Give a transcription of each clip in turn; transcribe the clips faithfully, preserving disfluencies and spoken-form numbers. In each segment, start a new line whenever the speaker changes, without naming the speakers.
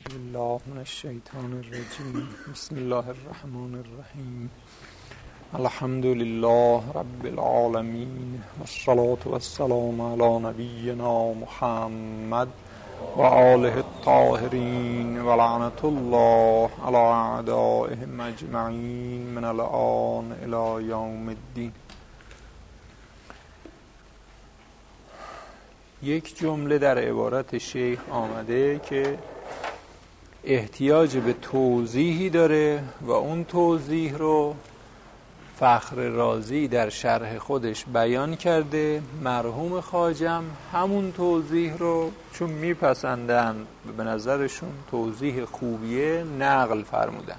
بالله من الشیطان الرجیم. بسم الله الرحمن الرحیم. الحمد لله رب العالمین والصلاة والسلام علی نبینا محمد و آله الطاهرین و لعنت الله علی اعدائهم اجمعین من الآن الی یوم الدین. یک جمله در عبارت شیخ آمده که احتیاج به توضیحی داره و اون توضیح رو فخر رازی در شرح خودش بیان کرده. مرحوم خواجم همون توضیح رو چون میپسندن به نظرشون توضیح خوبیه نقل فرمودن.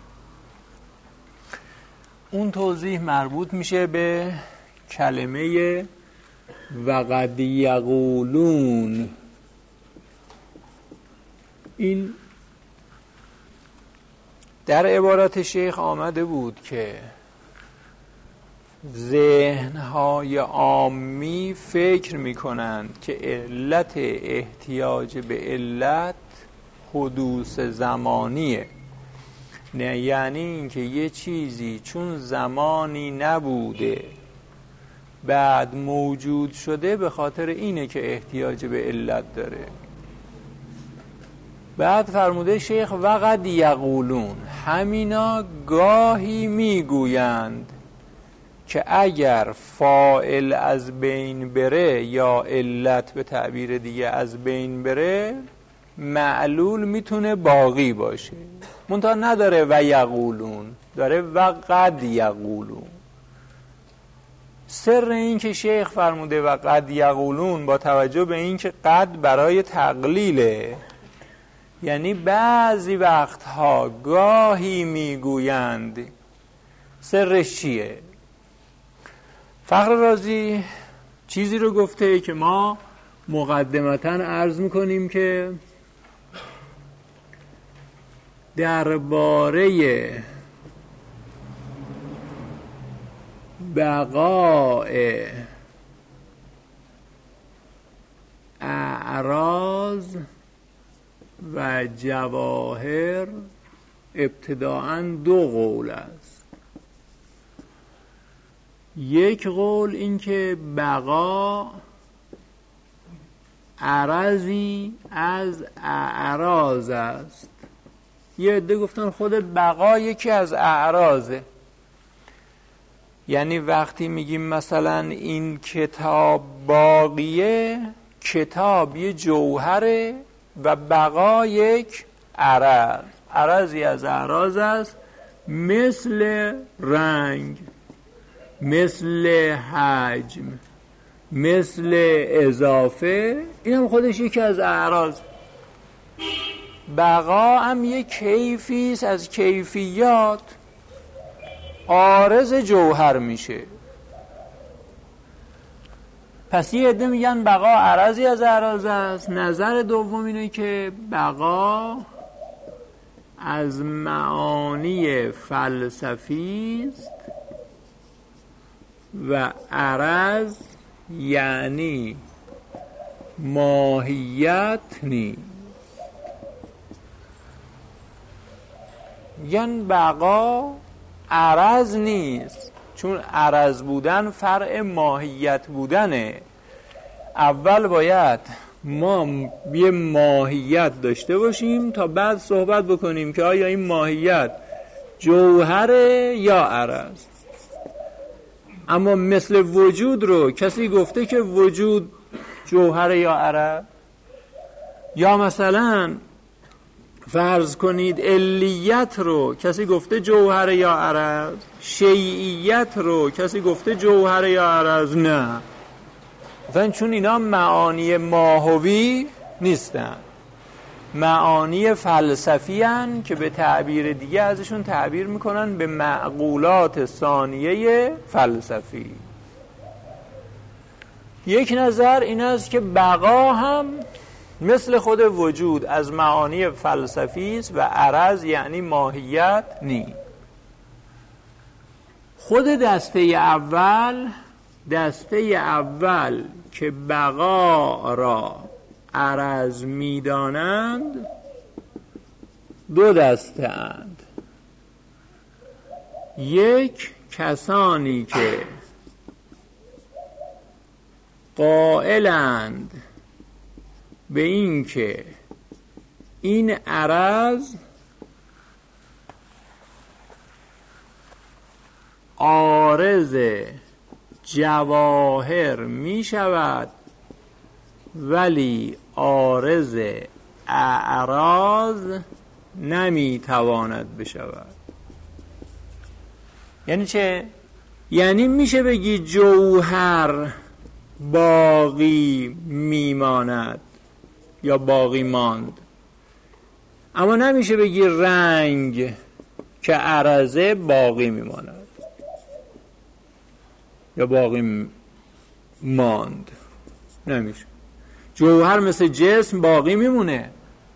اون توضیح مربوط میشه به کلمه وقد یقولون. این در عبارت شیخ آمده بود که ذهن‌های عامی فکر می‌کنند که علت احتیاج به علت حدوث زمانیه، نه یعنی اینکه یه چیزی چون زمانی نبوده بعد موجود شده به خاطر اینه که احتیاج به علت داره. بعد فرموده شیخ وقد یقولون، همینا گاهی میگویند که اگر فاعل از بین بره یا علت به تعبیر دیگه از بین بره معلول میتونه باقی باشه. منتها نداره و یقولون، داره وقد یقولون. سر این که شیخ فرموده وقد یقولون با توجه به این که قد برای تقلیله، یعنی بعضی وقتها گاهی میگویند. سرش چیه؟ فخر رازی چیزی رو گفته که ما مقدمتاً عرض میکنیم که درباره بقاء اعراض و جواهر ابتداءً دو قول است. یک قول این که بقا عرضی از اعراض است. یه عده گفتن خود بقا یکی از اعراضه، یعنی وقتی میگیم مثلا این کتاب باقیه، کتاب یه جوهره و بقا یک عرض، عرضی از اعراض است، مثل رنگ، مثل حجم، مثل اضافه. این هم خودش یکی از اعراض. بقا هم یک کیفی است از کیفیات، عارض جوهر میشه. پس یه عده میگن بقا عرضی از اعراض است. نظر دوم اینه که بقا از معانی فلسفی است و عرض یعنی ماهیت نیست. یعنی بقا عرض نیست، چون عرض بودن فرع ماهیت بودنه. اول باید ما یه ماهیت داشته باشیم تا بعد صحبت بکنیم که آیا این ماهیت جوهره یا عرض. اما مثل وجود رو کسی گفته که وجود جوهره یا عرض؟ یا مثلا فرض کنید علیت رو کسی گفته جوهره یا عرض؟ شیعیت رو کسی گفته جوهره یا عرض؟ نه. مثلا چون اینا معانی ماهوی نیستن، معانی فلسفی هن که به تعبیر دیگه ازشون تعبیر میکنن به معقولات ثانیه فلسفی. یک نظر این است که بقا هم مثل خود وجود از معانی فلسفی است و عرض یعنی ماهیت نی. خود دسته اول دسته اول که بقا را عرض می‌دانند دو دسته اند. یک، کسانی که قائلند به این که این عرض عارض جواهر می شود ولی عارض اعراض نمی تواند بشود. یعنی چه؟ یعنی میشه بگی جوهر باقی میماند یا باقی ماند، اما نمیشه بگی رنگ که عرضه باقی میماند یا باقی ماند. نمیشه. جوهر مثل جسم باقی میمونه،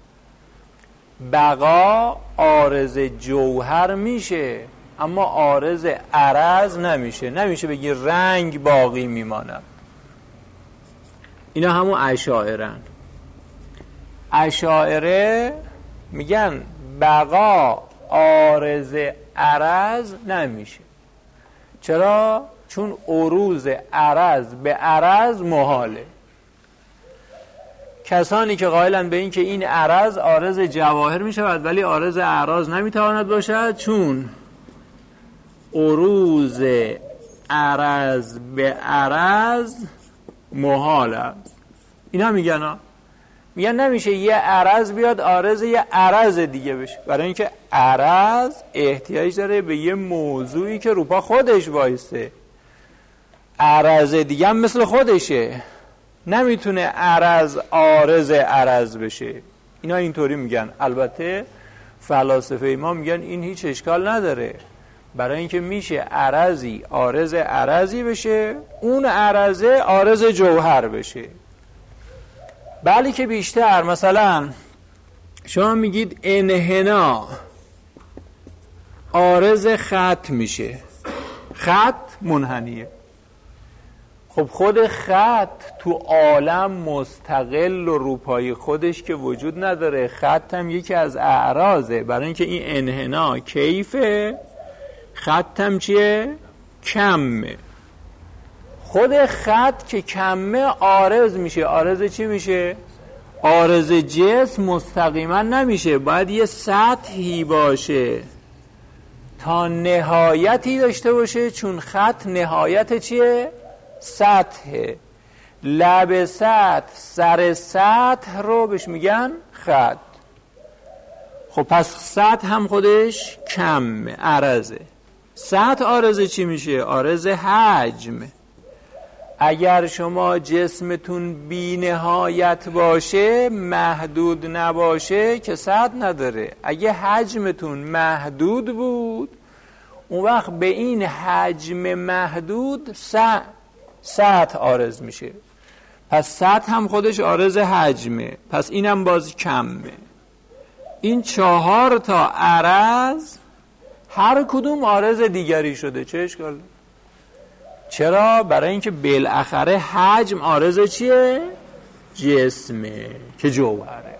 بقا عارض جوهر میشه اما عارض عرض نمیشه. نمیشه بگی رنگ باقی میماند. اینا همون اشاعره‌اند. اشاعره میگن بقا عارض عرض نمیشه. چرا؟ چون عروض عرض به عرض محاله. کسانی که قائلن به این که این عرض عارض جواهر می شود ولی عارض اعراض نمی تواند باشد، چون عروض عرض به عرض محال است. اینا میگن ها میگن نمیشه یه عرض بیاد عارض یه عرض دیگه بشه، برای اینکه عرض احتیاج داره به یه موضوعی که رو پا خودش وایسته. عرض دیگه هم مثل خودشه، نمیتونه عرض عارض عرض بشه. اینا اینطوری میگن. البته فلاسفه ما میگن این هیچ اشکال نداره، برای اینکه میشه عرضی عارض عرضی بشه، اون عرضه عارض جوهر بشه. بلی که بیشتر، مثلا شما میگید انحنا عارض خط میشه، خط منحنیه. خب خود خط تو عالم مستقل و روپای خودش که وجود نداره، خط هم یکی از اعراضه. برای اینکه این انحنا کیفه، خط هم چیه؟ کمه. خود خط که کمه عارض میشه. عارض چی میشه؟ عارض جسم مستقیما نمیشه، باید یه سطحی باشه تا نهایتی داشته باشه، چون خط نهایت چیه؟ سطح. لب سطح، سر سطح رو بهش میگن خط. خب پس سطح هم خودش کمه، عرضه. سطح عارض چی میشه؟ عارض حجم. اگر شما جسمتون بی نهایت باشه، محدود نباشه، که سطح نداره. اگه حجمتون محدود بود، اون وقت به این حجم محدود سطح سطح عارض میشه. پس سطح هم خودش عارض حجمه، پس اینم باز کمه. این چهار تا عرض هر کدوم عارض دیگری شده. چه اشکال؟ چرا؟ برای اینکه بالاخره حجم عارض چیه؟ جسمه که جوهره.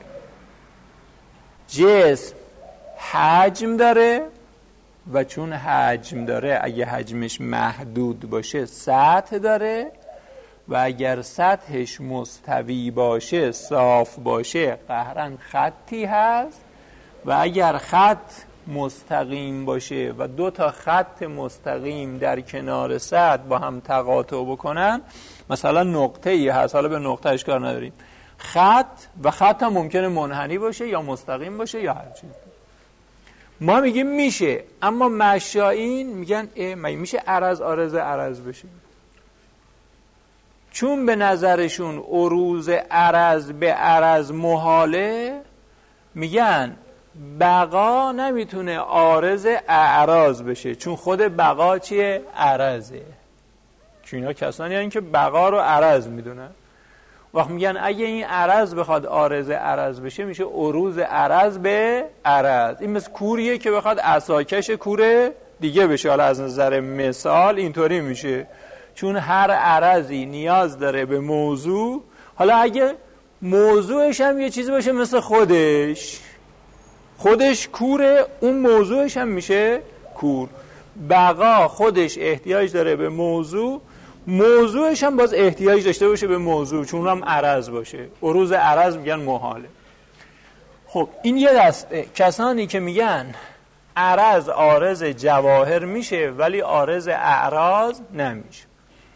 جسم حجم داره و چون حجم داره، اگه حجمش محدود باشه سطح داره، و اگر سطحش مستوی باشه، صاف باشه، قهرن خطی هست. و اگر خط مستقیم باشه و دو تا خط مستقیم در کنار سطح با هم تقاطع بکنن، مثلا نقطه ای هست، حالا به نقطه اشکار نداریم، خط و خط هم ممکنه منحنی باشه یا مستقیم باشه یا هر چیز. ما میگیم میشه، اما مشایین میگن اه مگه میشه عرض عارض عرض بشه؟ چون به نظرشون عروض عرض به عرض محاله، میگن بقا نمیتونه عارض اعراض بشه، چون خود بقا چیه؟ عرضه. چون اینا کسانی هستن که بقا رو عرض میدونن. وقت میگن اگه این عرض بخواد عارض عرض بشه، میشه عروض عرض به عرض. این مثل کوریه که بخواد عصاکش کور دیگه بشه. حالا از نظر مثال اینطوری میشه، چون هر عرضی نیاز داره به موضوع. حالا اگه موضوعش هم یه چیزی باشه مثل خودش، خودش کوره، اون موضوعش هم میشه کور. بقا خودش احتیاج داره به موضوع، موضوعش هم باز احتیاج داشته باشه به موضوع، چون هم عرض باشه. عروض عرض میگن محاله. خب این یه دسته کسانی که میگن عرض عارض جواهر میشه ولی عارض اعراض نمیشه.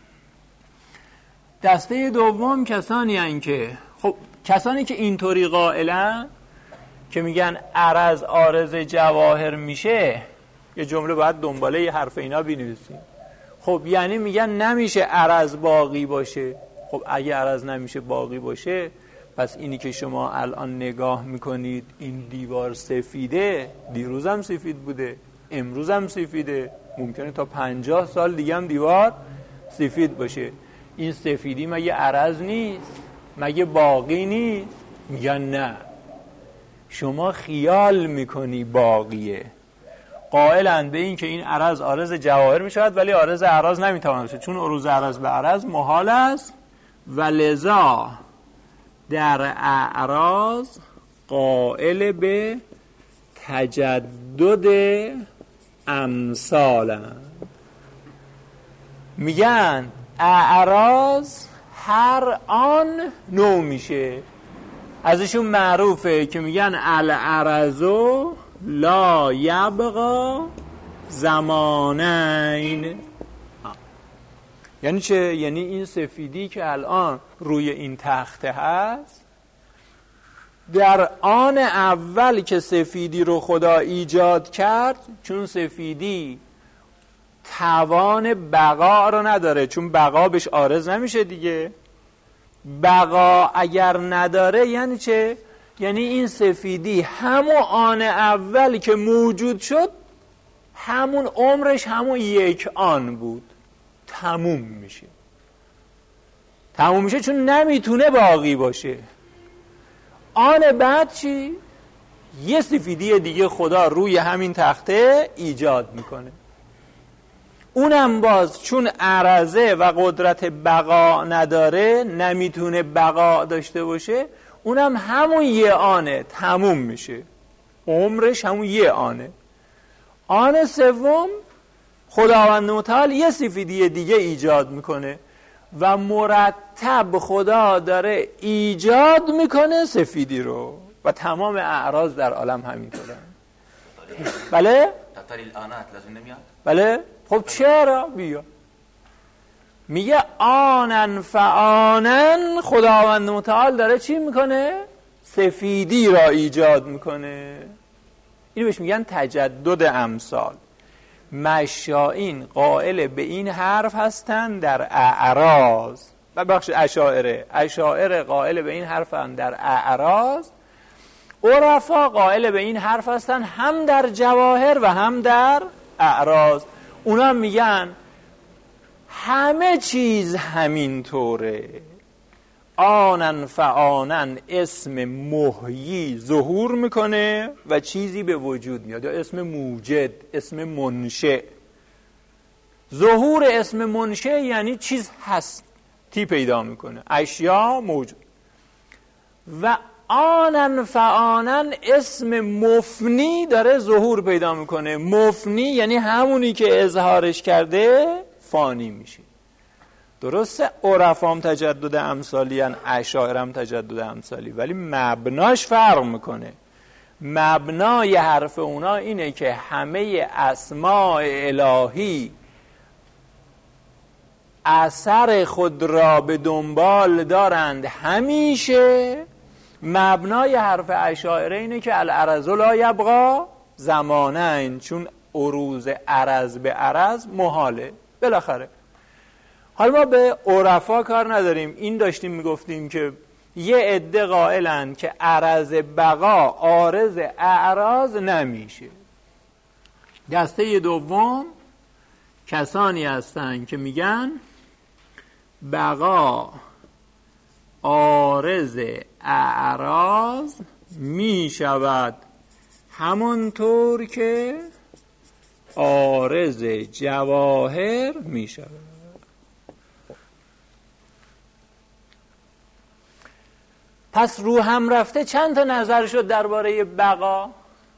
دسته دوم کسانی هستند که خب کسانی که اینطوری قائلن که میگن عرض عارض جواهر میشه، یه جمله باید دنباله یه حرف اینا بنویسیم. خب یعنی میگن نمیشه عرض باقی باشه. خب اگه عرض نمیشه باقی باشه، پس اینی که شما الان نگاه میکنید این دیوار سفیده، دیروز هم سفید بوده، امروز هم سفیده، ممکنه تا پنجاه سال دیگه هم دیوار سفید باشه. این سفیدی مگه عرض نیست؟ مگه باقی نیست؟ میگن نه، شما خیال میکنی باقیه. قائلن به این که این عرض عارض جواهر میشود ولی عارض اعراض نمیتواند بشه، چون عروض عرض به عرض محال است و لذا در اعراض قائل به تجدد امثالن. میگن اعراض هر آن نو میشه. ازشون معروفه که میگن العرضو لا یبقا زمانین. یعنی چه؟ یعنی این سفیدی که الان روی این تخته هست، در آن اول که سفیدی رو خدا ایجاد کرد، چون سفیدی توان بقا رو نداره، چون بقا بهش عارض نمیشه دیگه. بقا اگر نداره یعنی چه؟ یعنی این سفیدی همون آن اولی که موجود شد، همون عمرش همون یک آن بود، تموم میشه. تموم میشه چون نمیتونه باقی باشه. آن بعد چی؟ یه سفیدی دیگه خدا روی همین تخته ایجاد میکنه. اونم باز چون عرضه و قدرت بقا نداره، نمیتونه بقا داشته باشه، اونم همون یه آنه، تموم میشه، عمرش همون یه آنه. آن سوم خداوند متعال یه سفیدی دیگه ایجاد میکنه و مرتب خدا داره ایجاد میکنه سفیدی رو و تمام اعراض در عالم همینطوره. بله؟
تطاری الانات لازم نمیاد؟
بله؟ خب چرا؟ بیا میگه آنن فآنن، خداوند متعال داره چی میکنه؟ سفیدی را ایجاد میکنه. اینو بهش میگن تجدد امثال. مشائین قائل به این حرف هستن در اعراض، و بخش اشاعره اشاعره قائل به این حرف هستن در اعراض. عرفا قائل به این حرف هستن هم در جواهر و هم در اعراض. اونا میگن همه چیز همین طوره. آنن فآنن اسم محیی ظهور میکنه و چیزی به وجود میاد، یا اسم موجد، اسم منشئ. ظهور اسم منشئ یعنی چیز هستی پیدا میکنه، اشیا موجود. و آنن فآنن اسم مفنی داره ظهور پیدا میکنه. مفنی یعنی همونی که اظهارش کرده فانی میشه. درسته عرفام تجدد امثالی ان، اشاعرم تجدد امثالی، ولی مبناش فرق میکنه. مبنای حرف اونا اینه که همه اسماء الهی اثر خود را به دنبال دارند همیشه. مبنای حرف اشاعره اینه که العرض لا یبقا زمانین، چون عروض عرض به عرض محاله بالاخره. حالا ما به عرفا کار نداریم. این داشتیم میگفتیم که یه عده قائلن که عرض بقا عارض اعراض نمیشه. دسته دوم کسانی هستن که میگن بقا عارض اعراض میشود همانطور که عارض جواهر میشود. پس رو هم رفته چند تا نظر شد درباره بقا.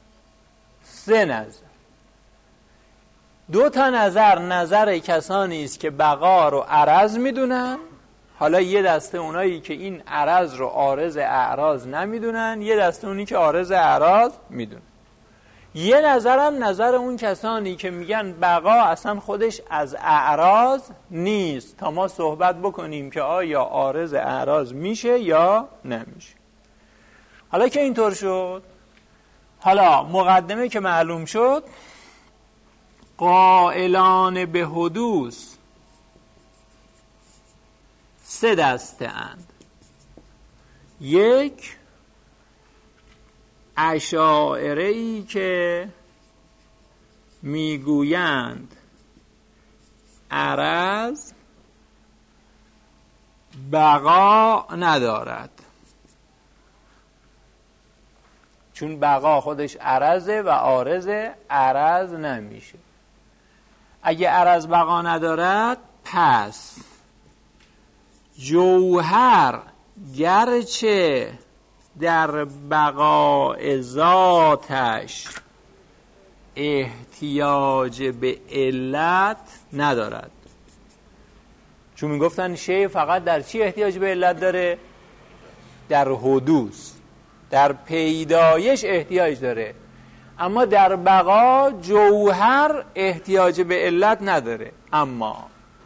سه نظر. دو تا نظر نظر کسانی است که بقا رو عرض میدونن، حالا یه دسته اونایی که این عرض رو عارض اعراض نمیدونن، یه دسته اونی که عارض اعراض میدونن. یه نظرم نظر اون کسانی که میگن بقا اصلا خودش از اعراض نیست، تا ما صحبت بکنیم که آیا عارض اعراض میشه یا نمیشه. حالا که اینطور شد، حالا مقدمه که معلوم شد، قائلان به حدوث سه دسته اند. یک، اشاعره‌ای که میگویند عرض بقا ندارد، چون بقا خودش عرضه و عارض عرض نمیشه. اگه عرض بقا ندارد، پس جوهر گرچه در بقاء ذاتش احتیاج به علت ندارد. چون میگفتن شیء فقط در چی احتیاج به علت داره؟ در حدوث، در پیدایش احتیاج داره، اما در بقا جوهر احتیاج به علت نداره. اما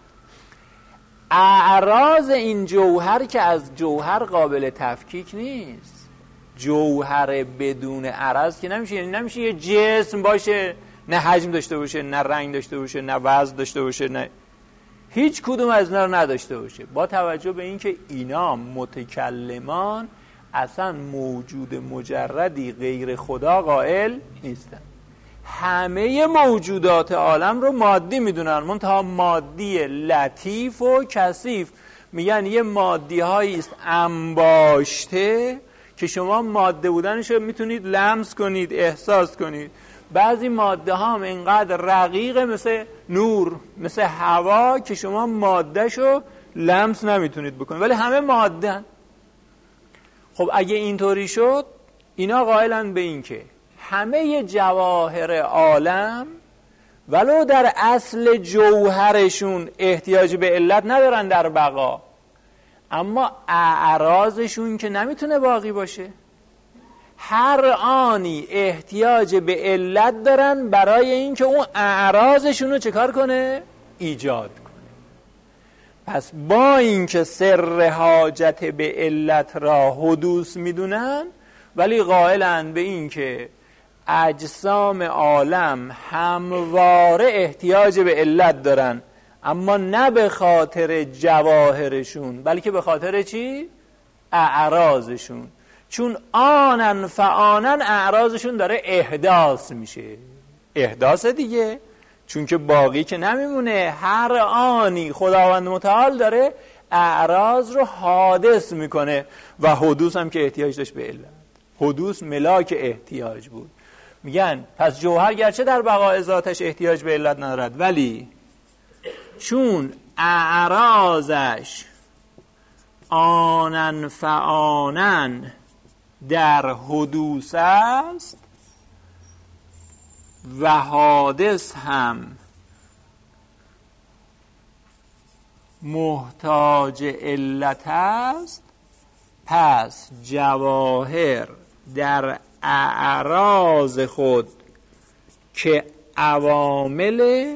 اعراض این جوهر که از جوهر قابل تفکیک نیست. جوهر بدون عرض که نمیشه، یعنی نمیشه یه جسم باشه نه حجم داشته باشه، نه رنگ داشته باشه، نه وزن داشته باشه، نه هیچ کدوم از اینا رو نداشته باشه، با توجه به اینکه اینا متکلمان اصلا موجود مجردی غیر خدا قائل نیستن. همه موجودات عالم رو مادی میدونن، منتها مادی لطیف و کثیف. میگن یه مادی هایی است انباشته که شما ماده بودنش رو میتونید لمس کنید، احساس کنید. بعضی ماده ها هم اینقدر رقیقه مثل نور، مثل هوا، که شما مادهش رو لمس نمیتونید بکنید، ولی همه ماده. خب اگه اینطوری شد، اینا قائلن به این که همه جواهر عالم ولو در اصل جوهرشون احتیاج به علت ندارن در بقا، اما اعراضشون که نمیتونه باقی باشه، هر آنی احتیاج به علت دارن برای اینکه اون اعراضشون رو چکار کنه؟ ایجاد کنه. پس با اینکه سر حاجت به علت را حدوث میدونن، ولی قائلن به این که اجسام عالم همواره احتیاج به علت دارن، اما نه به خاطر جواهرشون، بلکه به خاطر چی؟ اعراضشون. چون آنن فآنن اعراضشون داره احداث میشه. احداث دیگه، چون که باقی که نمیمونه. هر آنی خداوند متعال داره اعراض رو حادث میکنه و حدوث هم که احتیاج داشت به علت. حدوث ملاک احتیاج بود. میگن پس جوهر گرچه در بقاء ذاتش احتیاج به علت ندارد، ولی چون اعراضش آنن فآنن در حدوث است و حادث هم محتاج علت است، پس جواهر در اعراض خود که عوامل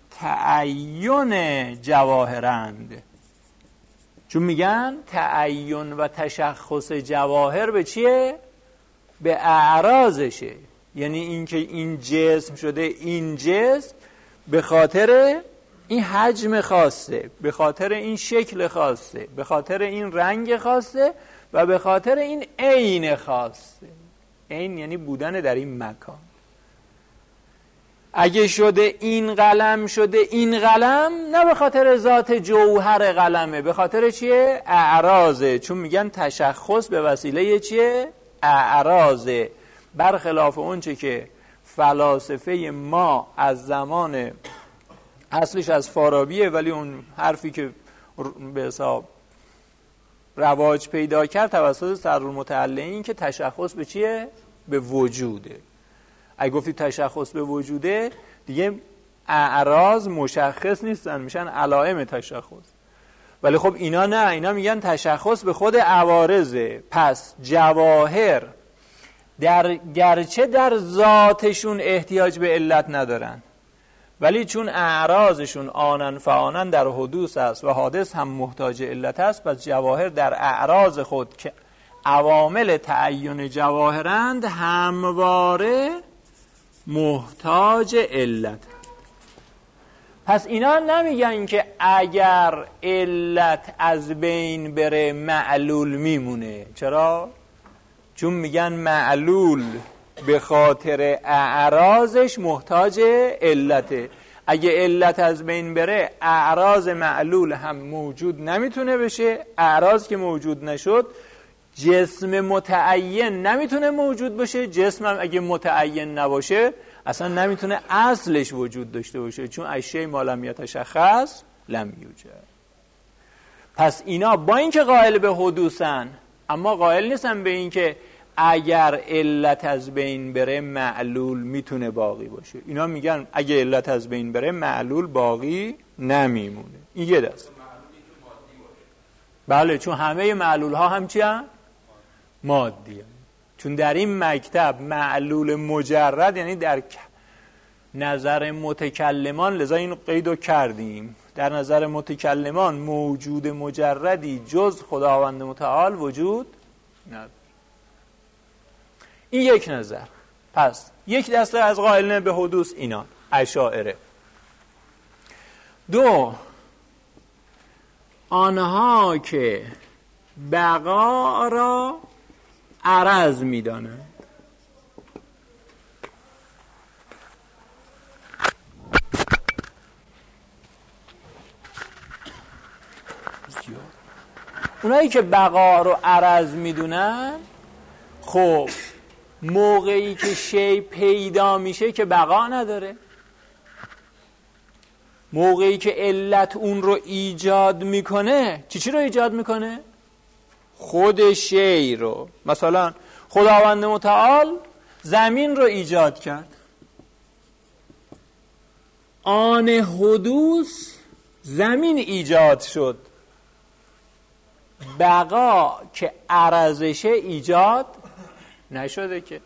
تعین جواهرند. چون میگن تعین و تشخص جواهر به چیه؟ به اعراضشه. یعنی اینکه این جسم شده این جسم به خاطر این حجم خاصه، به خاطر این شکل خاصه، به خاطر این رنگ خاصه و به خاطر این عین خاصه. عین یعنی بودن در این مکان. اگه شده این قلم شده این قلم، نه به خاطر ذات جوهر قلمه، به خاطر چیه؟ اعراضه. چون میگن تشخص به وسیله چیه؟ اعراضه. برخلاف اون چه که فلاسفه ما از زمان اصلش از فارابیه، ولی اون حرفی که به حساب رواج پیدا کرد توسط سرالمتعلقین که تشخص به چیه؟ به وجوده. اگه گفتی تشخص به وجوده، دیگه اعراض مشخص نیستن، میشن علائم تشخص. ولی خب اینا نه، اینا میگن تشخص به خود عوارضه. پس جواهر در گرچه در ذاتشون احتیاج به علت ندارن، ولی چون اعراضشون آنن فآنن در حدوث است و حادث هم محتاج علت است، پس جواهر در اعراض خود که عوامل تعین جواهرند همواره محتاج علت. پس اینا نمیگن که اگر علت از بین بره معلول میمونه. چرا؟ چون میگن معلول به خاطر اعراضش محتاج علته. اگه علت از بین بره اعراض معلول هم موجود نمیتونه بشه. اعراض که موجود نشد جسم متعین نمیتونه موجود باشه. جسم هم اگه متعین نباشه اصلا نمیتونه اصلش وجود داشته باشه، چون اشیاء ما لم یتشخص لم یوجد. پس اینا با اینکه قائل به حدوثن، اما قائل نیستن به اینکه اگر علت از بین بره معلول میتونه باقی باشه. اینا میگن اگه علت از بین بره معلول باقی نمیمونه. این یه دست. بله، چون همه معلول ها هم چی هم؟ مادی هم. چون در این مکتب معلول مجرد، یعنی در نظر متکلمان، لذا این قیدو کردیم، در نظر متکلمان موجود مجردی جز خداوند متعال وجود نداره. این یک نظر. پس یک دسته از قائلین به حدوث اینا اشاعره. دو، آنها که بقا را عرض می‌دانند. اونایی که بقا رو عرض میدونن، خب موقعی که شی پیدا میشه که بقا نداره. موقعی که علت اون رو ایجاد میکنه، چی چی رو ایجاد میکنه؟ خود شی رو. مثلا خداوند متعال زمین رو ایجاد کرد، آن حدوث زمین ایجاد شد. بقا که عرضشه ایجاد نشده که،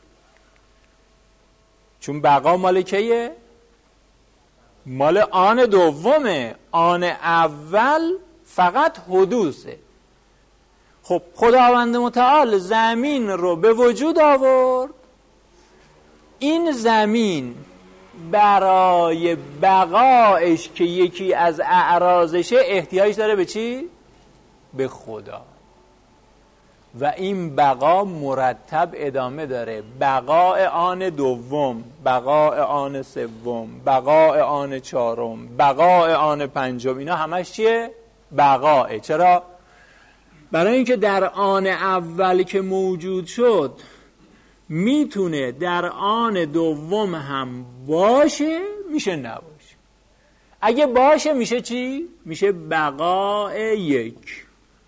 چون بقا مال کیه؟ مال آن دومه. آن اول فقط حدوثه. خب خداوند متعال زمین رو به وجود آورد. این زمین برای بقایش که یکی از اعراضشه احتیاج داره به چی؟ به خدا. و این بقا مرتب ادامه داره. بقای آن دوم، بقای آن سوم، بقای آن چهارم، بقای آن پنجم، اینا همش چیه؟ بقاه. چرا؟ برای اینکه در آن اول که موجود شد میتونه در آن دوم هم باشه، میشه نباشه. اگه باشه میشه چی؟ میشه بقای یک.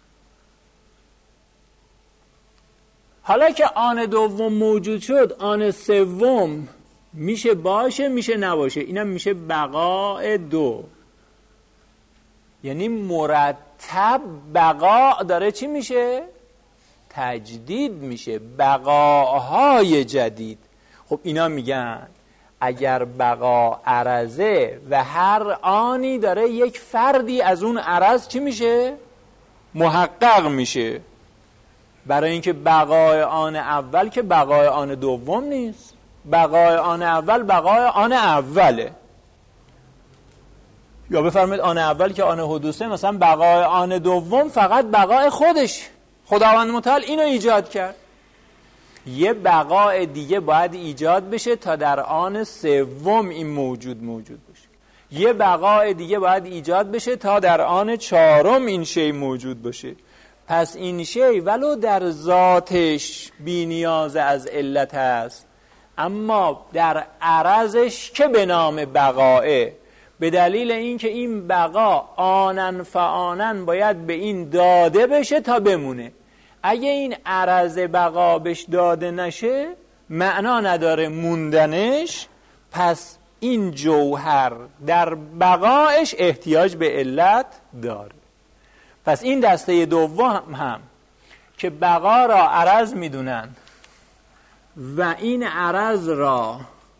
حالا که آن دوم موجود شد، آن سوم میشه باشه میشه نباشه، اینم میشه بقای دو. یعنی مرتب بقا داره چی میشه؟ تجدید میشه، بقاهای جدید. خب اینا میگن اگر بقا عرضه و هر آنی داره یک فردی از اون عرض چی میشه؟ محقق میشه. برای اینکه بقای آن اول که بقای آن دوم نیست. بقای آن اول بقای آن اوله. یا بفرمایید آن اول که آن حدوثه، مثلا بقای آن دوم فقط بقای خودش. خداوند متعال اینو ایجاد کرد. یه بقای دیگه باید ایجاد بشه تا در آن سوم این موجود موجود بشه. یه بقای دیگه باید ایجاد بشه تا در آن چهارم این شی موجود باشه. پس این شی ولو در ذاتش بی نیاز از علت است، اما در عرضش که به نام بقائه، به دلیل اینکه این بقا آنن فآنن باید به این داده بشه تا بمونه. اگه این عرض بقا بهش داده نشه معنا نداره موندنش، پس این جوهر در بقایش احتیاج به علت داره. پس این دسته دوم هم که بقا را عرض میدونن و این عرض را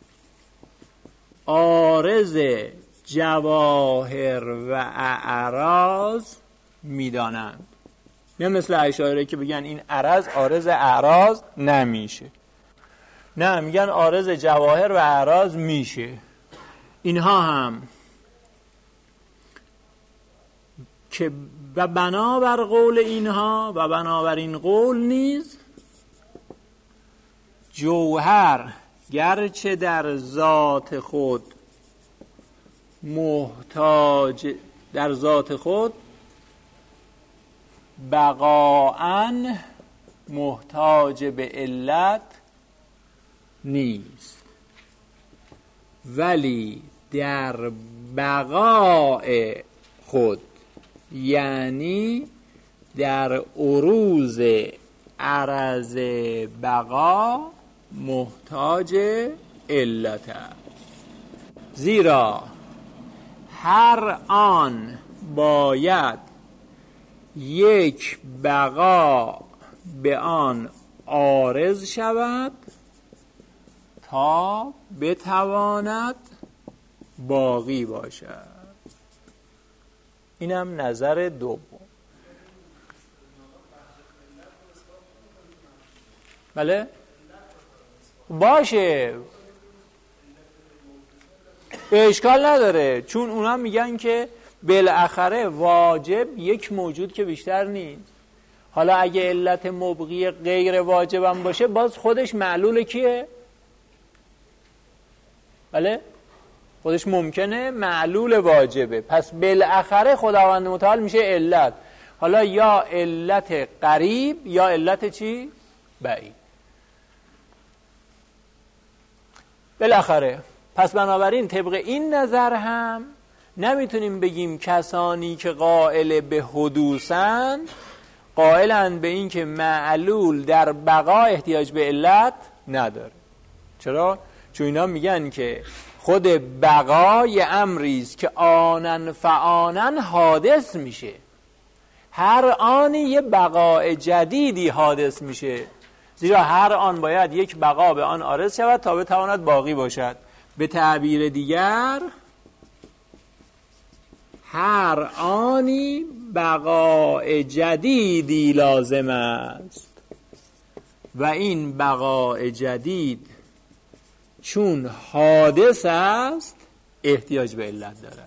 عارض جواهر و اعراض میدانند. نه مثل اشاعره که بگن این عرض عارض اعراض نمیشه، نه میگن عارض جواهر و اعراض میشه. اینها هم که و بنابر قول اینها و بنابر این قول نیز جوهر گرچه در ذات خود محتاج در ذات خود بقاءً محتاج به علت نیست، ولی در بقاء خود یعنی در عروض عرض بقا محتاج علت است. زیرا هر آن باید یک بقا به آن عارض شود تا بتواند باقی باشد. اینم نظر دوم. بله باشه، اشکال نداره، چون اونا میگن که بالاخره واجب یک موجود که بیشتر نیست. حالا اگه علت مبقی غیر واجبم باشه باز خودش معلول کیه؟ بله خودش ممکنه معلول واجبه، پس بالاخره خداوند متعال میشه علت. حالا یا علت قریب یا علت چی؟ بعید. بالاخره پس بنابراین طبق این نظر هم نمیتونیم بگیم کسانی که قائل به حدوثن قائلن به این که معلول در بقا احتیاج به علت نداره. چرا؟ چون اینا میگن که خود بقا یه امریست که آنن فآنن حادث میشه، هر آنی یه بقای جدیدی حادث میشه، زیرا هر آن باید یک بقا به آن عارض شود تا بتواند باقی باشد. به تعبیر دیگر هر آنی بقای جدیدی لازم است و این بقای جدید چون حادث است احتیاج به علت داره.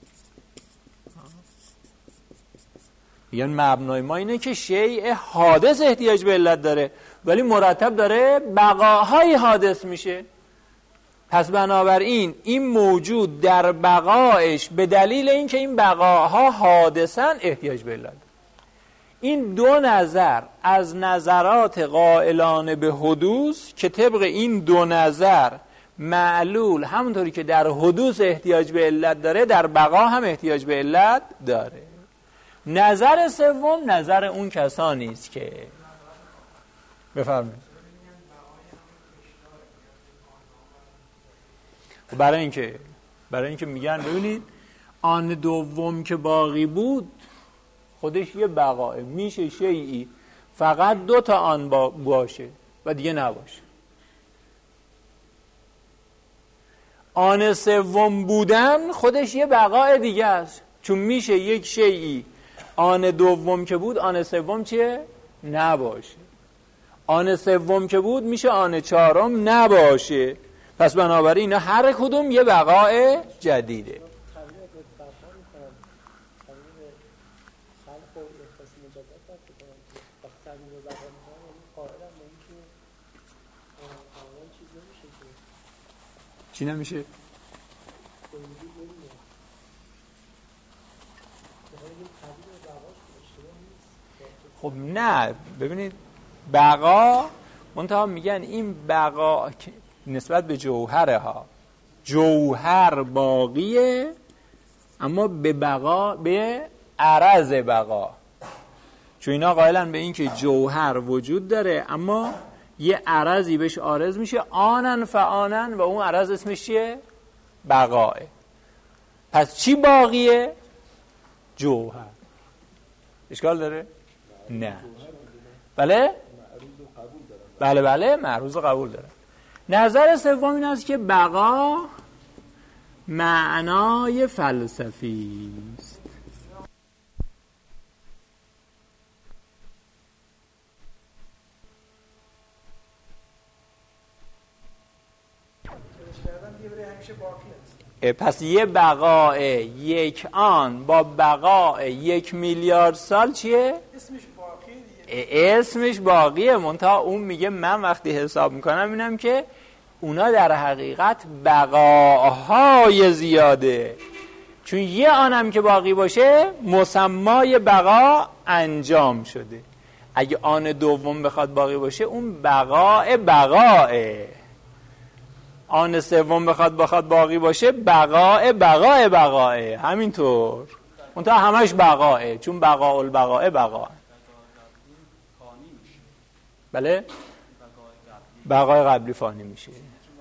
یعنی مبنای ما اینه که شیء حادث احتیاج به علت داره ولی مرتب داره بقاهای حادث میشه. پس بنابراین این موجود در بقایش به دلیل اینکه این بقاها حادثن احتیاج به علت داره. این دو نظر از نظرات قائلان به حدوث که طبق این دو نظر معلول همونطوری که در حدوث احتیاج به علت داره در بقا هم احتیاج به علت داره. نظر سوم نظر اون کسانی است که بفرمایید برای اینکه برای اینکه میگن ببینید آن دوم که باقی بود خودش یه بقاه، میشه شیئی فقط دو تا آن با باشه و دیگه نباشه. آن سوم بودن خودش یه بقای دیگه است، چون میشه یک شیئی آن دوم که بود آن سوم چیه؟ نباشه. آن سوم که بود میشه آن چهارم نباشه. پس بنابراین هر کدوم یه بقای جدیده. چی نمیشه؟ خب نه، ببینید بقا منتها میگن این بقا نسبت به جوهره ها، جوهر باقیه اما به بقا به عرض بقا، چون اینا قائلن به این که جوهر وجود داره اما یه عرضی بهش عارض میشه، آنن فآنن، و اون عرض اسمش چیه؟ بقاه. پس چی باقیه؟ جوهر. اشکال داره؟ نه. بله؟ بله بله معروض قبول داره. نظر سوم این است که بقا معنای فلسفی است. پس یه بقای یک آن با بقای یک میلیارد سال چیه؟
اسمش باقیه دیگه.
اسمش باقیه. منتها اون میگه من وقتی حساب میکنم اینم که اونا در حقیقت بقاهای زیاده، چون یه آنم که باقی باشه مسمای بقا انجام شده. اگه آن دوم بخواد باقی باشه اون بقاء بقاء، آن سوم بخواد بخواد باقی باشه بقاء بقاء بقاء. همینطور اون تا همش بقاء، چون بقاء البقاء بقاء. بله بقاء قبلی فانی میشه،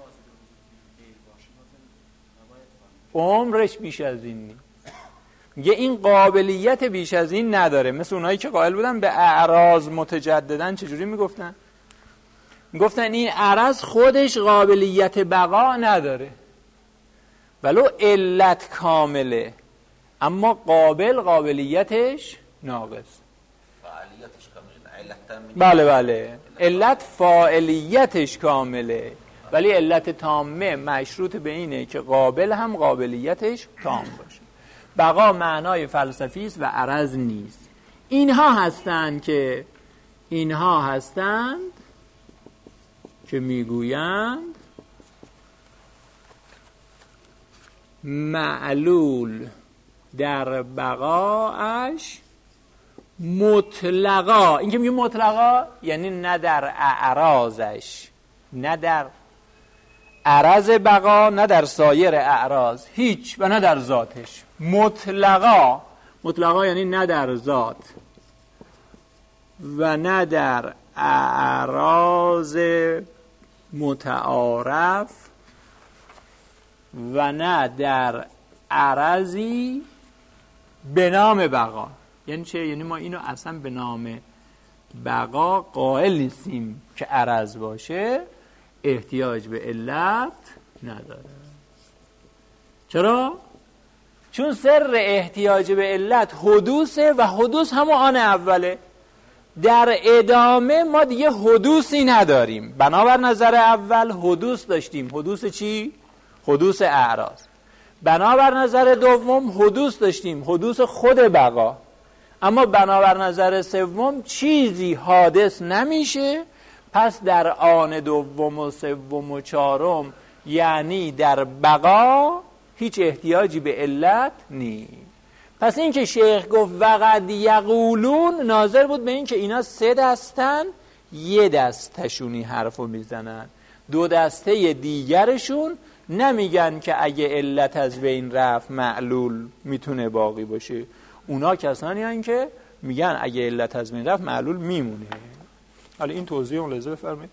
عمرش بیش از این نیست. میگه این قابلیت بیش از این نداره. مثل اونایی که قائل بودن به اعراض متجددن چجوری میگفتن؟ میگفتن این عرض خودش قابلیت بقا نداره، ولو علت کامله، اما قابل قابلیتش ناقص.
فعالیتش کامله، علت
بله بله علت فاعلیتش کامله، ولی علت تامه مشروط به اینه که قابل هم قابلیتش تام باشه. بقا معنای فلسفی است و عرض نیست. اینها هستند که اینها هستند که میگویند معلول در بقاش مطلقا. این که میگه مطلقا یعنی نه در اعراضش، نه در عرض بقا، نه در سایر اعراض، هیچ، و نه در ذاتش. مطلقا. مطلقا یعنی نه در ذات و نه در اعراض متعارف و نه در عرضی به نام بقا. یعنی چه؟ یعنی ما اینو اصلا به نام بقا قائل نیستیم که عرض باشه، احتیاج به علت نداره. چرا؟ چون سر احتیاج به علت حدوثه و حدوث همون آن اوله. در ادامه ما دیگه حدوثی نداریم. بنابر نظر اول حدوث داشتیم. حدوث چی؟ حدوث اعراض. بنابر نظر دوم حدوث داشتیم. حدوث خود بقا. اما بنابر نظر سوم چیزی حادث نمیشه، پس در آن دوم و سوم و چهارم یعنی در بقا هیچ احتیاجی به علت نیست. پس این که شیخ گفت وقد یقولون ناظر بود به این که اینا سه دستن، یه دستشونی حرفو میزنن، دو دسته دیگرشون نمیگن که اگه علت از بین رفت معلول میتونه باقی باشه. اونا کسانی هستن که میگن اگه علت از بین رفت معلول میمونه. حالا این توضیح اون لحظه بفرمایید.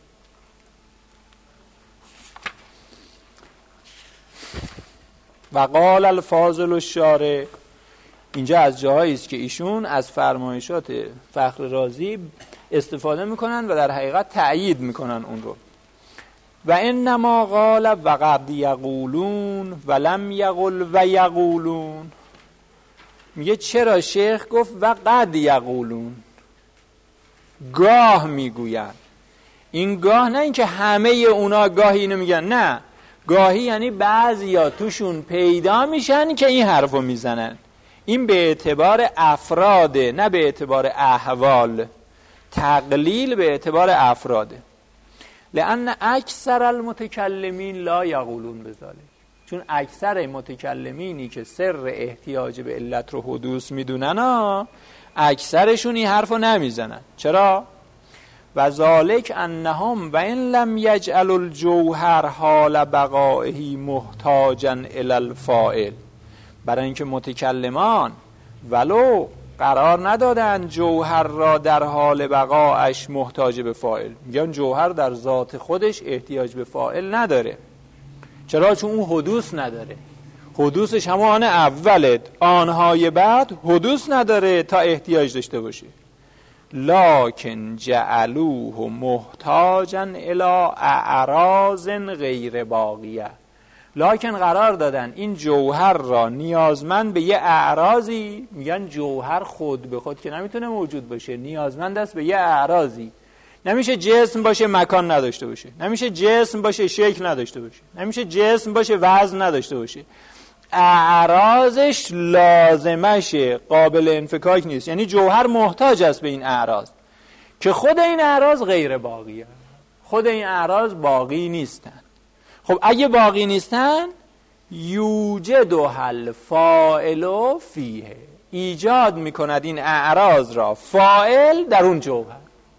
و قال الفاضل الشارع، اینجا از جاهایی است که ایشون از فرمایشات فخر رازی استفاده میکنن و در حقیقت تأیید میکنن اون رو. و انما قال وقد یقولون ولم یقل و یقولون. میگه چرا شیخ گفت وقد یقولون، گاه میگوین. این گاه نه اینکه همه اونا گاهی اینو میگن، نه، گاهی یعنی بعضیا توشون پیدا میشن که این حرفو میزنن. این به اعتبار افراده، نه به اعتبار احوال. تقلیل به اعتبار افراده. لأن اکثر المتکلمین لا یقولون بذالک، چون اکثر متکلمینی که سر احتیاج به علت رو حدوث میدونن ها، اکثرشون این حرفو نمیزنن. چرا؟ و ذالک انهم و ان لم یجعل الجوهر حال بقائه محتاجا الی الفاعل. برای اینکه متکلمان ولو قرار ندادن جوهر را در حال بقایش محتاج به فاعل. میگن جوهر در ذات خودش احتیاج به فاعل نداره. چرا؟ چون اون حدوث نداره. حدوثش همون آن اوله، آنهای بعد حدوث نداره تا احتیاج داشته باشه. لکن جعلوه محتاجا الی اعراض غیر باقیه. لکن قرار دادن این جوهر را نیازمند به یه اعراضی. میگن جوهر خود به خود که نمیتونه موجود باشه، نیازمند است به یه اعراضی. نمیشه جسم باشه مکان نداشته باشه، نمیشه جسم باشه شکل نداشته باشه، نمیشه جسم باشه وزن نداشته باشه. اعراضش لازمشه، قابل انفکاک نیست. یعنی جوهر محتاج است به این اعراض که خود این اعراض غیر باقیه. خود این اعراض باقی نیستن. خب اگه باقی نیستن، یوجد و حل فاعل فیه، ایجاد میکند این اعراض را فاعل در اون جوهر،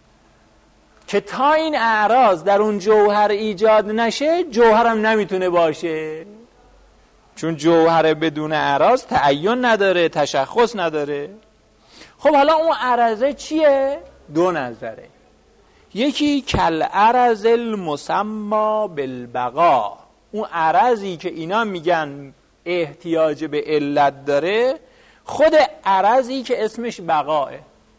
که تا این اعراض در اون جوهر ایجاد نشه جوهر هم نمیتونه باشه. چون جوهر بدون اعراض تعین نداره، تشخص نداره. خب حالا اون عرضه چیه؟ دو نظره. یکی کل عرض المسما بالبقا، اون عرضی که اینا میگن احتیاج به علت داره، خود عرضی که اسمش بقاه.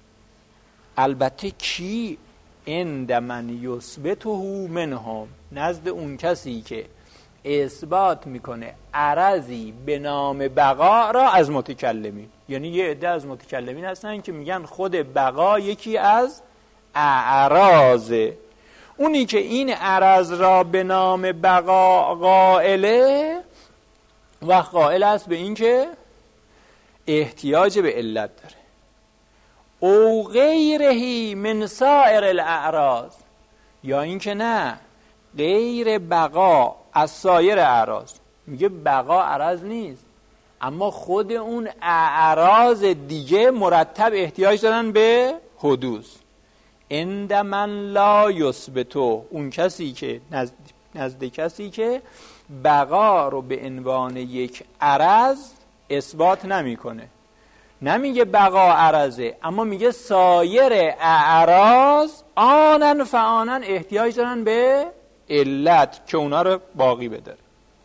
البته کی؟ عند من یثبته منهم، نزد اون کسی که اثبات میکنه عرضی به نام بقا را از متکلمین. یعنی یه عده از متکلمین هستن که میگن خود بقا یکی از اعراضه. اونی که این عرض را به نام بقا قائله و قائل است به این که احتیاج به علت داره. او غیرهی من سائر الاعراض، یا این که نه، غیر بقا از سایر اعراض. میگه بقا عرض نیست، اما خود اون اعراض دیگه مرتب احتیاج دارن به حدوث. عند من لا یثبتو، اون کسی که نزد, نزد کسی که بقا رو به عنوان یک عرض اثبات نمیکنه. نمیگه بقا عرضه، اما میگه سایر اعراض آنن فآنن احتیاج دارن به علت که اونا رو باقی بداره.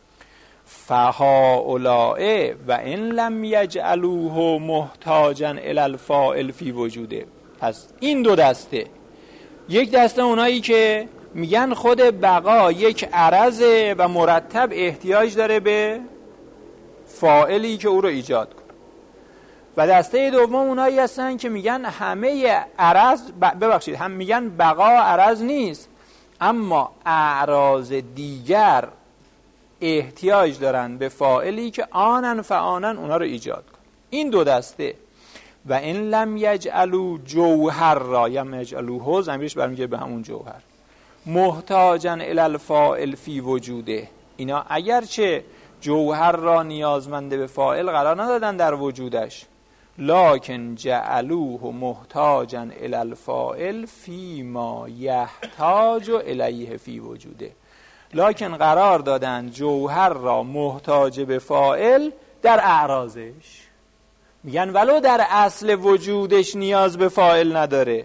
فهؤلاء و ان لم یجعلوه محتاجا الی الفاعل فی وجوده. پس این دو دسته، یک دسته اونایی که میگن خود بقا یک عرضه و مرتب احتیاج داره به فاعلی که او رو ایجاد کنه، و دسته دوم اونایی هستن که میگن همه عرض ببخشید هم میگن بقا عرض نیست، اما اعراض دیگر احتیاج دارن به فاعلی که آنن فآنن اونا رو ایجاد کنه. این دو دسته. و ان لم یجعلوا جوهر را یا یجعلوه، ضمیرش برمیگرده به همون جوهر، محتاجا الی الفاعل فی وجوده. اینا اگرچه جوهر را نیازمنده به فاعل قرار ندادن در وجودش، لکن جعلوه محتاجا الی الفاعل فی ما یحتاج الیه فی وجوده. لکن قرار دادن جوهر را محتاج به فاعل در اعراضش. میگن ولو در اصل وجودش نیاز به فاعل نداره،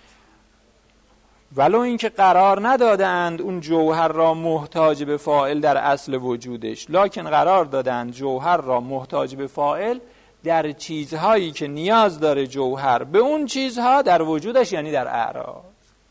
ولو اینکه قرار ندادند اون جوهر را محتاج به فاعل در اصل وجودش، لکن قرار دادند جوهر را محتاج به فاعل در چیزهایی که نیاز داره جوهر به اون چیزها در وجودش، یعنی در اعراض.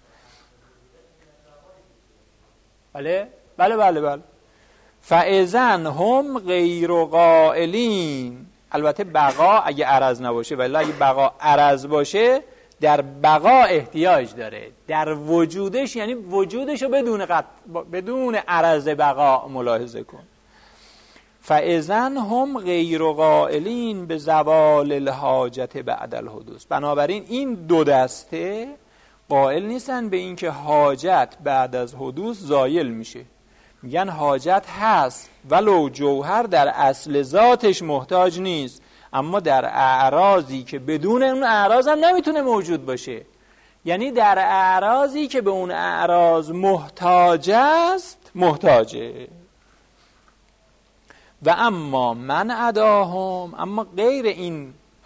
بله بله بله بله. فاذن هم غیر قائلین. البته بقا اگه عرض نباشه، ولی اگه بقا عرض باشه در بقا احتیاج داره، در وجودش، یعنی وجودش رو بدون قط... بدون عرض بقا ملاحظه کن. فاذن هم غیر قائلین به زوال الحاجت بعد الحدوث. بنابراین این دو دسته قائل نیستن به این که حاجت بعد از حدوث زایل میشه. میگن حاجت هست ولو جوهر در اصل ذاتش محتاج نیست، اما در اعراضی که بدون اون اعراض هم نمیتونه موجود باشه، یعنی در اعراضی که به اون اعراض محتاج است محتاجه. و اما من اداهم، اما غیر این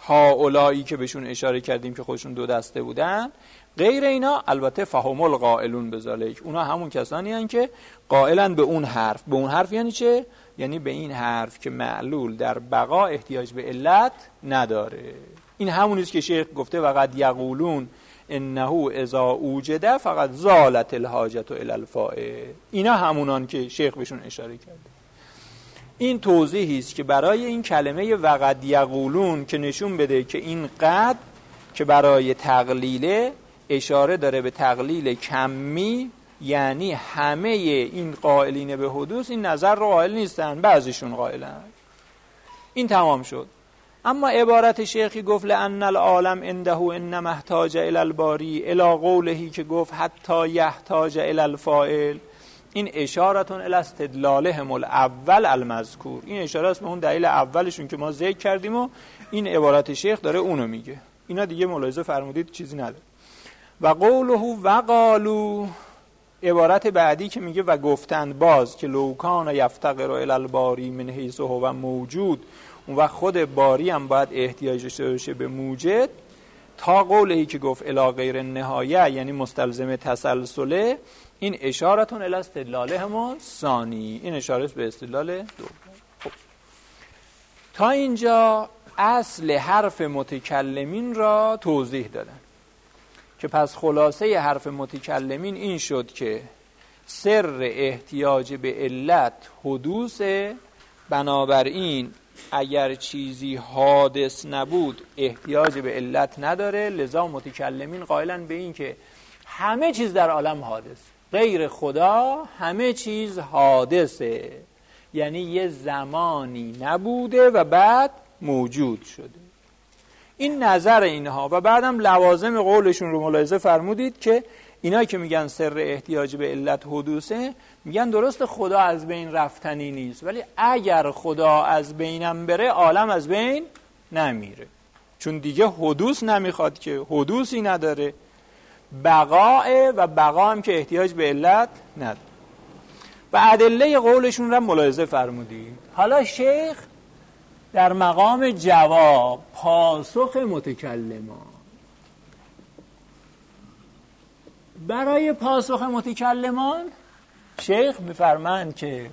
هؤلائی که بهشون اشاره کردیم که خودشون دو دسته بودن، غیر اینا البته فهم القائلون بذالک، اونا همون کسانی هستند که قائلن به اون حرف. به اون حرف یعنی چه؟ یعنی به این حرف که معلول در بقا احتیاج به علت نداره. این همونیست که شیخ گفته وقد یقولون انه اذا اوجد فقط زالت الحاجت الی الفاعل. اینا همونان که شیخ بهشون اشاره کرده. این توضیحی است که برای این کلمه وقد یقولون که نشون بده که این قد که برای تقلیل اشاره داره به تقلیل کمی، یعنی همه این قائلین به حدوث این نظر رو قائل نیستن، بعضیشون قائلن. این تمام شد. اما عبارت شیخی گفت لأن العالم عنده انما احتاج الی الباری الی قوله که گفت حتی یحتاج الی الفاعل، این اشارتون الی استدلالهم الاول المذکور. این اشاره است به اون دلیل اولشون که ما ذکر کردیم و این عبارت شیخ داره اونو میگه. اینا دیگه ملاحظه فرمودید چیزی نداره. و قوله و قالو، عبارت بعدی که میگه و گفتند باز که لو کان یفتقر الی الباری من حیث هو موجود، اون وقت خود باری هم باید احتیاج داشته باشه به موجد، تا قولهی که گفت الی غیر النهایه یعنی مستلزم تسلسله، این اشارتون الی استدلالهم ثانی، این اشاره به استدلال دوم. خب تا اینجا اصل حرف متکلمین را توضیح دادن که پس خلاصه حرف متکلمین این شد که سر احتیاج به علت حدوث، بنابراین اگر چیزی حادث نبود احتیاج به علت نداره، لذا متکلمین قائلن به این که همه چیز در عالم حادث، غیر خدا همه چیز حادثه، یعنی یه زمانی نبوده و بعد موجود شده. این نظر اینها و بعدم لوازم قولشون رو ملاحظه فرمودید که اینا که میگن سر احتیاج به علت حدوثه، میگن درست خدا از بین رفتنی نیست، ولی اگر خدا از بینم بره عالم از بین نمیره، چون دیگه حدوث نمیخواد که حدوثی نداره، بقاء و بقا هم که احتیاج به علت نداره. و ادله قولشون رو ملاحظه فرمودید. حالا شیخ در مقام جواب پاسخ متکلمان، برای پاسخ متکلمان شیخ میفرمایند که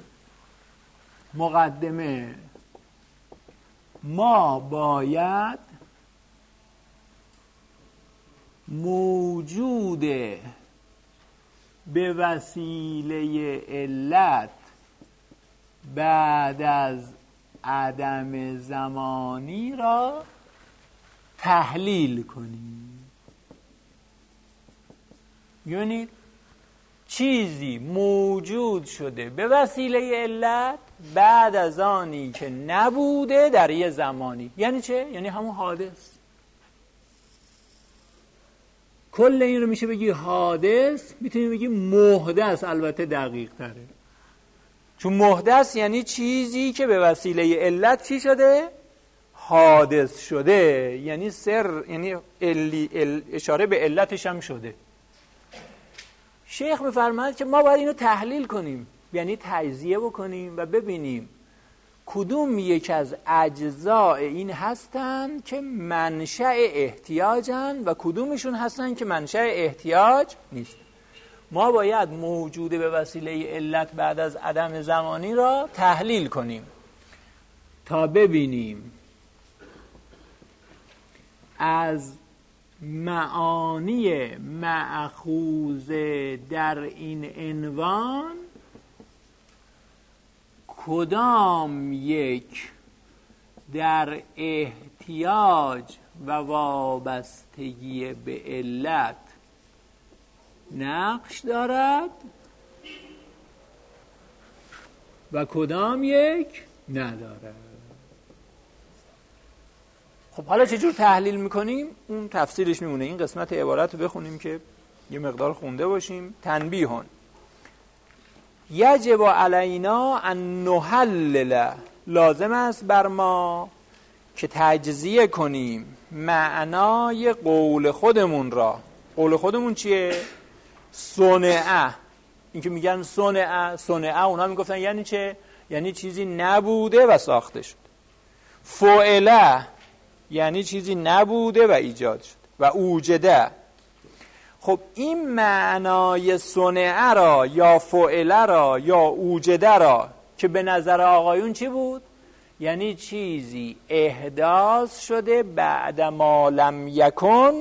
مقدمه ما باید موجود به وسیله علت بعد از عدم زمانی را تحلیل کنیم. یعنی چیزی موجود شده به وسیله علت بعد از آنی که نبوده در یه زمانی. یعنی چه؟ یعنی همون حادث. کل این رو میشه بگی حادث، میتونی بگی محدث، البته دقیق تره، چون محدث یعنی چیزی که به وسیله علت چی شده؟ حادث شده، یعنی سر، یعنی علی، ال، اشاره به علتش هم شده. شیخ میفرماید که ما باید اینو تحلیل کنیم، یعنی تجزیه بکنیم و ببینیم کدوم یک از اجزاء این هستن که منشأ احتیاجن و کدومشون هستن که منشأ احتیاج نیست. ما باید موجود به وسیله علت بعد از عدم زمانی را تحلیل کنیم تا ببینیم از معانی مأخوذ در این عنوان کدام یک در احتیاج و وابستگی به علت نقش دارد و کدام یک ندارد. خب حالا چجور تحلیل میکنیم؟ اون تفسیرش میمونه. این قسمت عبارت رو بخونیم که یه مقدار خونده باشیم. تنبیهون یجب علینا ان نحلل، لازم است بر ما که تجزیه کنیم معنای قول خودمون را. قول خودمون چیه؟ صنعه. این که میگن صنعه صنعه اونا میگفتن یعنی چه؟ یعنی چیزی نبوده و ساخته شد. فعله یعنی چیزی نبوده و ایجاد شد. و اوجده، خب این معنای صنعه را یا فعله را یا اوجده را که به نظر آقایون چی بود؟ یعنی چیزی احداث شده بعد ما لم یکن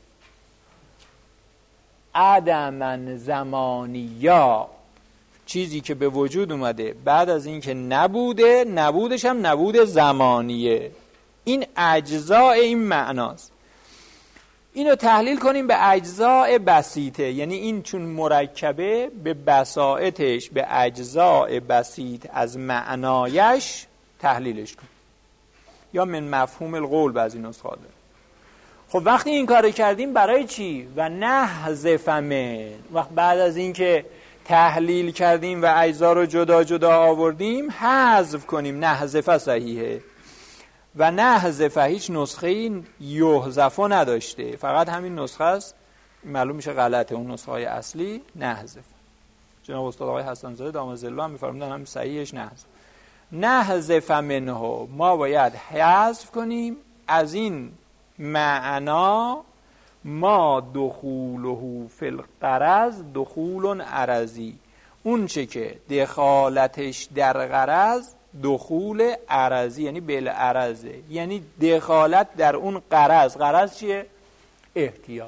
عدما زمانیا، چیزی که به وجود اومده بعد از اینکه نبوده، نبودش هم نبود زمانیه. این اجزاء این معناست. اینو تحلیل کنیم به اجزاء بسیطه، یعنی این چون مرکبه به بساطش به اجزاء بسیط از معنایش تحلیلش کنیم، یا من مفهوم القول بعضی نسخه داره. خب وقتی این کارو کردیم برای چی؟ و نحذف من، وقت بعد از اینکه تحلیل کردیم و اجزا رو جدا جدا آوردیم حذف کنیم. نحذف صحیحه و نحذف هیچ نسخه یحذف نداشته، فقط همین نسخه است، معلوم میشه غلطه. اون نسخه های اصلی نحذف. جناب استاد آقای حسن زاده دامت ظله هم میفرمودن هم صحیحش نحذف. نحذف منه، ما باید حذف کنیم از این معنا ما دخوله فی الغرض دخول عرضی، اون چه که دخالتش در غرض دخول عرضی یعنی بالعرضه، یعنی دخالت در اون غرض. غرض چیه؟ احتیاج.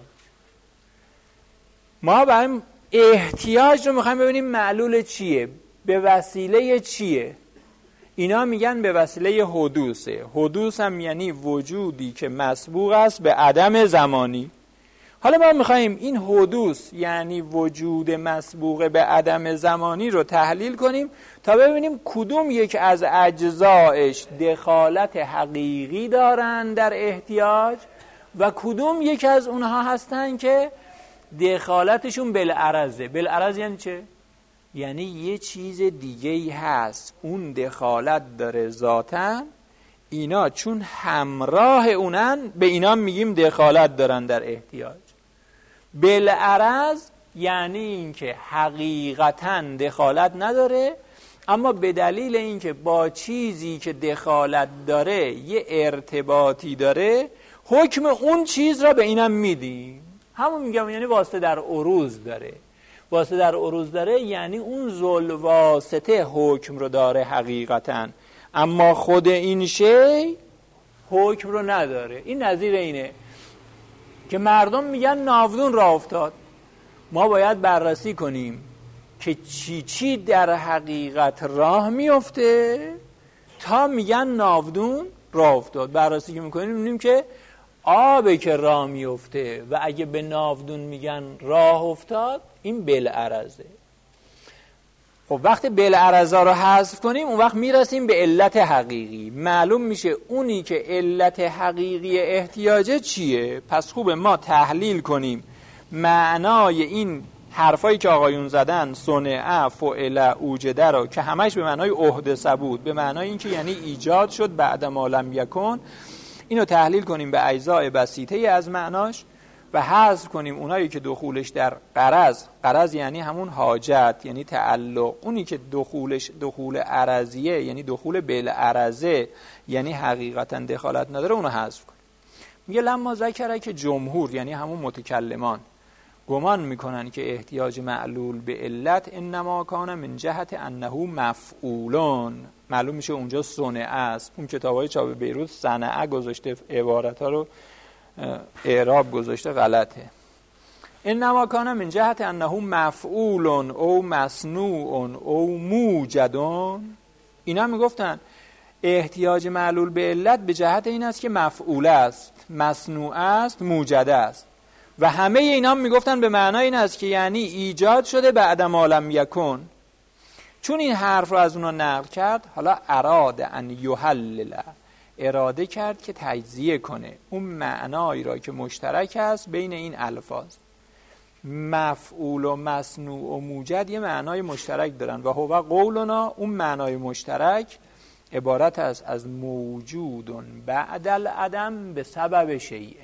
ما برای احتیاج رو میخوایم ببینیم معلول چیه، به وسیله چیه. اینا میگن به وسیله حدوثه. حدوث هم یعنی وجودی که مسبوق است به عدم زمانی. حالا ما میخوایم این حدوث یعنی وجود مسبوق به عدم زمانی رو تحلیل کنیم تا ببینیم کدوم یک از اجزایش دخالت حقیقی دارن در احتیاج و کدوم یک از اونها هستن که دخالتشون بالعرضه. بالعرض یعنی چه؟ یعنی یه چیز دیگه‌ای هست اون دخالت داره ذاتاً، اینا چون همراه اونن به اینا میگیم دخالت دارن در احتیاج. بالعرض یعنی اینکه حقیقتاً دخالت نداره، اما به دلیل اینکه با چیزی که دخالت داره یه ارتباطی داره، حکم اون چیز را به اینم میدیم. همون میگم یعنی واسطه در عروض داره. واسطه در عروض داره یعنی اون ذل واسطه حکم رو داره حقیقتاً، اما خود این شی حکم رو نداره. این نظیر اینه که مردم میگن ناودون راه افتاد. ما باید بررسی کنیم که چی چی در حقیقت راه میفته تا میگن ناودون راه افتاد. بررسی که میکنیم میبینیم که آبه که راه میفته و اگه به ناودون میگن راه افتاد این بالعرضه. خب وقتی بالعرضه رو حذف کنیم اون وقت میرسیم به علت حقیقی. معلوم میشه اونی که علت حقیقی احتیاجه چیه. پس خوبه ما تحلیل کنیم معنای این حرفایی که آقایون زدن، صنعه، فعله، اوجده رو که همش به معنای احدث بود، به معنای این که یعنی ایجاد شد بعد ما لم یکن، اینو تحلیل کنیم به اجزای بسیطه از معناش و حذف کنیم اونایی که دخولش در غرض، غرض یعنی همون حاجت یعنی تعلق، اونی که دخولش دخول عرضیه یعنی دخول بالعرضه یعنی حقیقتا دخالت نداره، اونو حذف کنیم. میگه لما ذکره که جمهور یعنی همون متکلمان گمان میکنن که احتیاج معلول به علت انما کان من جهت انه مفعولون. معلوم میشه اونجا صنعه است. اون کتابای چاپ بیروت صنعه گذاشته، عبارت ها رو اعراب گذاشته غلطه. انما کان من جهت انه مفعولون او مصنوعون او موجدون. اینا میگفتن احتیاج معلول به علت به جهت این است که مفعول است، مصنوع است، موجد است. و همه اینا میگفتن به معنای این است که یعنی ایجاد شده بعد ما لم یکن. چون این حرف رو از اونا نقل کرد، حالا اراد ان یحلل، اراده کرد که تجزیه کنه اون معنایی را که مشترک است بین این الفاظ. مفعول و مصنوع و موجد یه معنای مشترک دارن و هو قولنا، اون معنای مشترک عبارت است از موجودون بعد العدم به سبب شیء.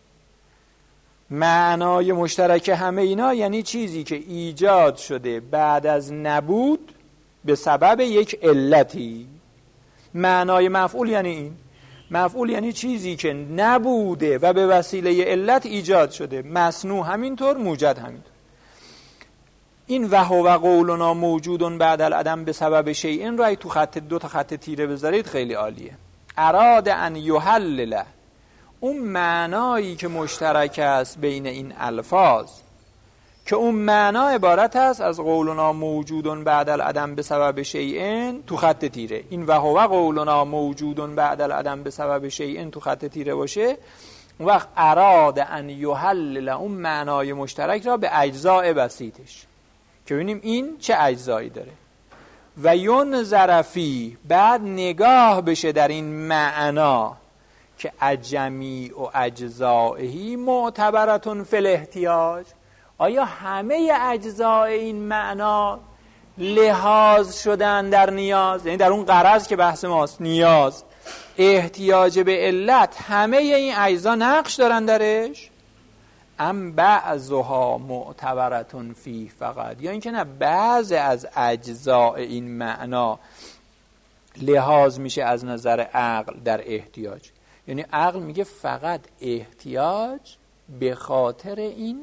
معنای مشترک همه اینا یعنی چیزی که ایجاد شده بعد از نبود به سبب یک علتی. معنای مفعول یعنی این. مفعول یعنی چیزی که نبوده و به وسیله علت ایجاد شده. مصنوع همینطور، موجد همینطور. این و هو قولنا موجود بعد العدم به سبب شیء را تو خط دو تا خط تیره بذارید خیلی عالیه. اراد ان یحلل، اون معنایی که مشترک است بین این الفاظ که اون معنا عبارت است از قولنا موجود بعد العدم به سبب شیء تو خط تیره. این و هو قولنا موجود بعد العدم به سبب شیء تو خط تیره باشه، اون وقت اراد ان یحلل اون معنای مشترک را به اجزاء بسیطش که ببینیم این چه اجزایی داره. و ینظر فی، بعد نگاه بشه در این معنا که اجمیع و اجزائهی معتبرتون فی الاحتیاج، آیا همه اجزای این معنا لحاظ شدن در نیاز، یعنی در اون غرض که بحث ماست، نیاز، احتیاج به علت، همه این اجزا نقش دارن درش؟ ام بعضها معتبرتون فی فقط، یا اینکه نه بعض از اجزای این معنا لحاظ میشه از نظر عقل در احتیاج. یعنی عقل میگه فقط احتیاج به خاطر این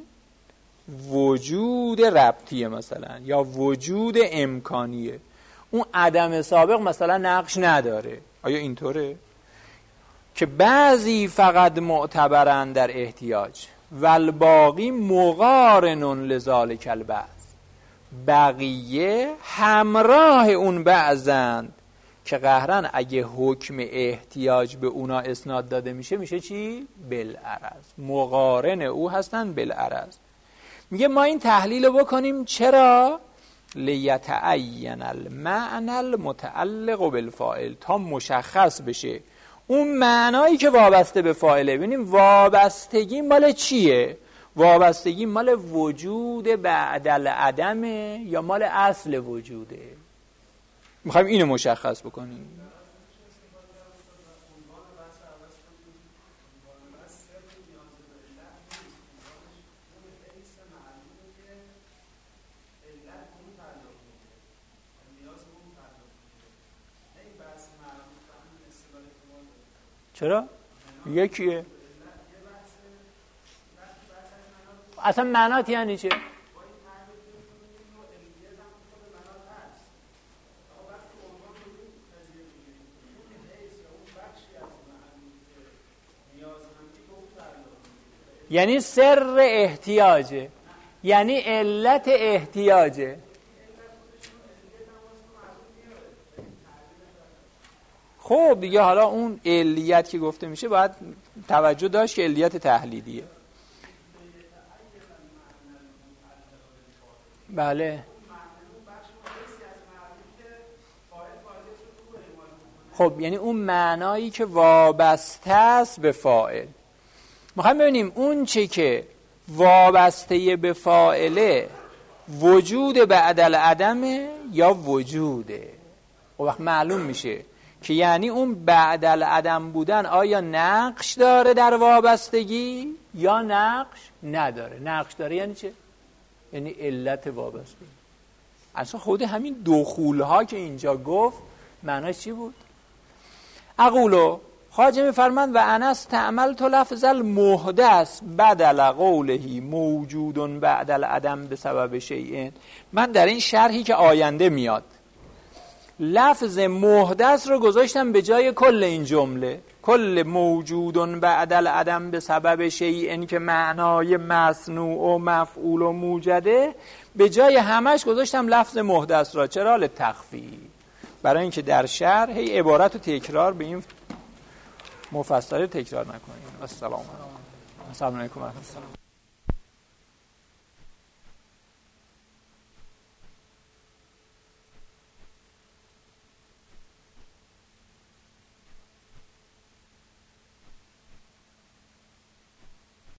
وجود ربطیه مثلا، یا وجود امکانیه، اون عدم سابق مثلا نقش نداره. آیا اینطوره؟ که بعضی فقط معتبرن در احتیاج والباقی مقارن لذالک البعض، بقیه همراه اون بعضند که قهرن اگه حکم احتیاج به اونا اسناد داده میشه میشه چی؟ بالعرض، مقارن او هستن بالعرض. میگه ما این تحلیل رو بکنیم چرا؟ لیتعین المعنى المتعلق بالفاعل، تا مشخص بشه اون معنایی که وابسته به فاعله. ببینیم وابستگی مال چیه؟ وابستگی مال وجود بعد العدمه یا مال اصل وجوده؟ میخوایم اینو مشخص بکنیم. چرا؟ یکیه. اصلا معنات یعنی چه؟ یعنی سر احتیاجه، یعنی علت احتیاجه. خب دیگه حالا اون علیت که گفته میشه باید توجه داشت که علیت تحلیلیه. بله. خب یعنی اون معنایی که وابسته است به فاعل. میخوایم ببینیم اون چه که وابسته به فاعله وجود بعد العدمه یا وجوده. خب وقت معلوم میشه که یعنی اون بعد العدم بودن آیا نقش داره در وابستگی یا نقش نداره. نقش داره یعنی چه؟ یعنی علت وابستگی. اصلا خود همین دخولها که اینجا گفت معناش چی بود؟ اقولو خواجه میفرمند و انا استعملت لفظ المحدث بدل قوله موجود بعد العدم به سبب شیء. من در این شرحی که آینده میاد لفظ محدث رو گذاشتم به جای کل این جمله، کل موجود بعد العدم به سبب شیء که معنای مصنوع و مفعول و موجده، به جای همش گذاشتم لفظ محدث را. چرا؟ لتخفیف، برای اینکه در شرح هی عبارت و تکرار به این مفصل تکرار نکنیم. السلام علیکم. السلام علیکم.